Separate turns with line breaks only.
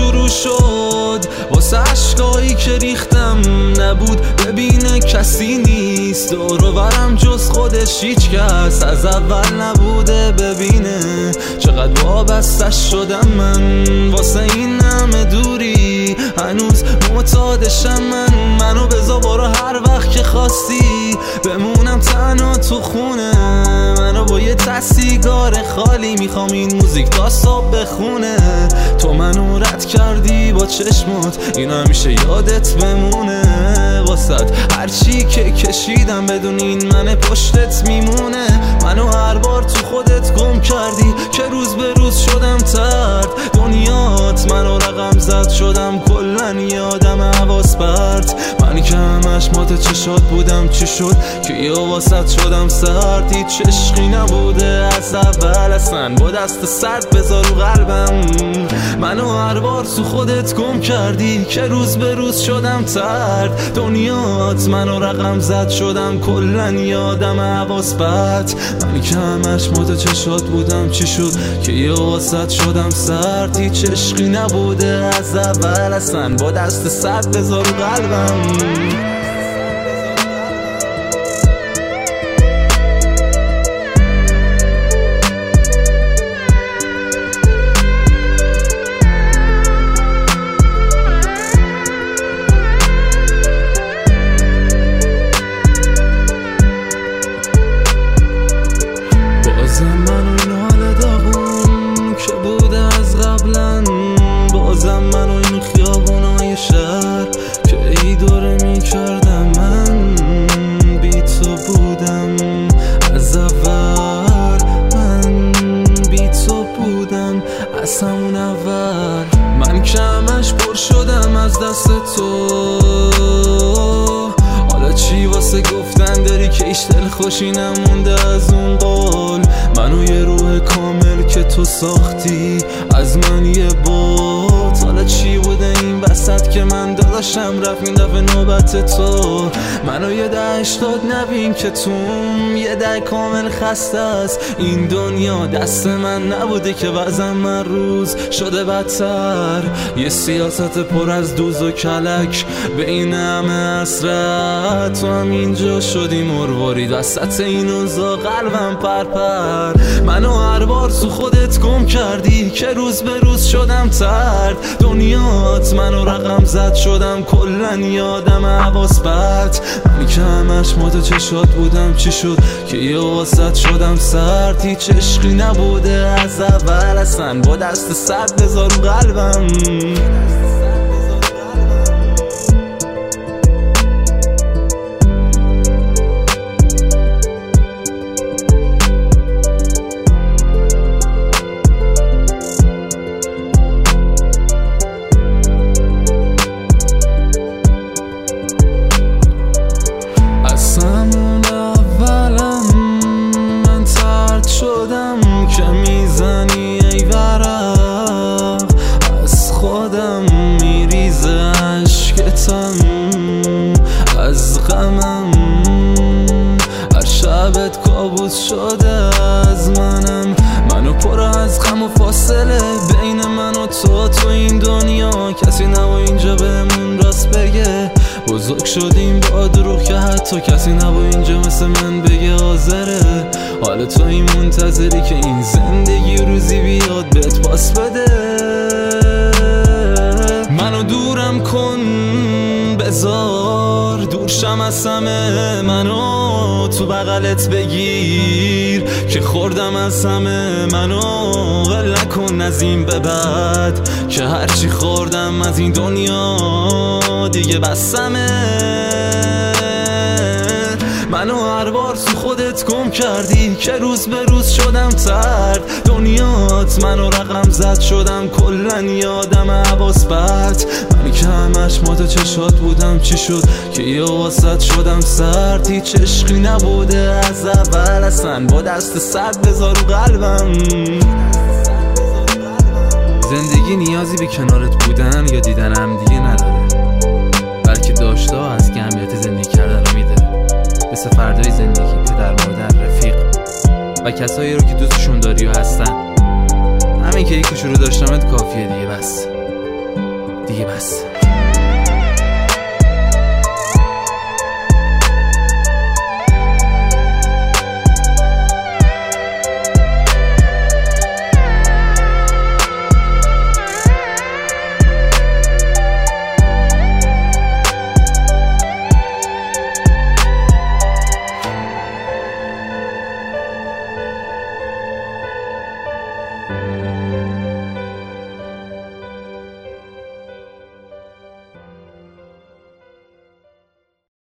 شروع شد واسه عشقایی که ریختم نبود ببینه کسی نیست دور و برم جز خودش هیچ کس از اول نبوده ببینه چقدر وابسته شدم من واسه این همه دوری هنوز معتادشم منو بذار برو هر وقت که خواستی بمونم تنها تو خونه منو با یه سیگار خالی میخوام این موزیک تا صبح بخونه تو منو رد کردی با چشمات این همیشه یادت بمونه واسد هرچی که کشیدم بدون این من پشتت میمونه منو هر بار تو خودت گم کردی که روز به روز شدم ترد دنیات منو رقم زد شدم کلن یه آدم حواس پرت من که همش مات چشات بودم چی شد که یه واسط شدم سرد هیچ عشقی نبوده از اول اصلا با دست سرد بذار رو قلبم منو هر بار تو خودت گم کردی که روز به روز شدم ترد دنیات منو رقم زد شدم کلن یه آدم حواس پرت من که همش مات چشات بودم چی شد که یه واسط شدم سرد هیچ عشقی نبوده از اول اصلا با دست سرد بذار رو قلبم بازم منو این حال داغون که بوده از قبلا بازم منو این خیابونای شهر که ای دوره میکردم من بی تو بودم از اول من بی تو بودم از همون اول من که همش پر شدم از دست تو حالا چی واسه گفتن داری که ایش دل خوشی نمونده از اون قول منو یه روح کامل که تو ساختی از من یه بوت حالا چی بوده این وسط که من داداشم رفت این دفعه نوبت تو منو یه 80 نبین که توم یه ده کامل خسته است این دنیا دست من نبوده که وضعم من روز شده بدتر یه سیاست پر از دوز و کلک به این همه حسرت تو هم اینجا شدی مروارید وسط این اوضاع قلبم پرپر منو هر بار تو خودت گم کردی که روز به روز شدم ترد دنیات منو رقم زد شدم کلن یادم حواس پرت من که همش مات چشات بودم چی شد که یه واسط شدم سرد هیچ عشقی نبوده از اول اصلا با دست سرد بذار رو قلبم که میزنی ای ورق از خودم میریزه عشقتم از غمم هر شبت کابوس شده از منو پر از غم و فاصله بین من و تو این دنیا کسی نبا اینجا بهمون راست بگه بزرگ شدیم با دروغ که حتی کسی نبا اینجا مثل من بگه حاضره حالا تو این منتظری که این زندگی روزی بیاد بهت پاس بده منو دورم کن بذار دورشم از همه منو تو بغلت بگیر که خوردم از همه منو ول نکن از این به بعد که هرچی خوردم از این دنیا دیگه بسمه منو هر بار تو خودت گم کردی که روز به روز شدم ترد دنیات منو رقم زد شدم کلن یادم حواس پرت من که همش مات چشات بودم چی شد که یه واسط شدم سرد هیچ عشقی نبوده از اول اصلا با دست سرد بذار رو قلبم
زندگی نیازی به کنارت بودن یا دیدن هم دیگه نداره بلکه داشته از اهمیت زندگی کردن رو میده مثل فردای زندگی، پدر، مادر، رفیق و کسایی رو که دوستشون داری و هستن همین که یکیشو رو داشتمت کافیه دیگه بس دیگه بس.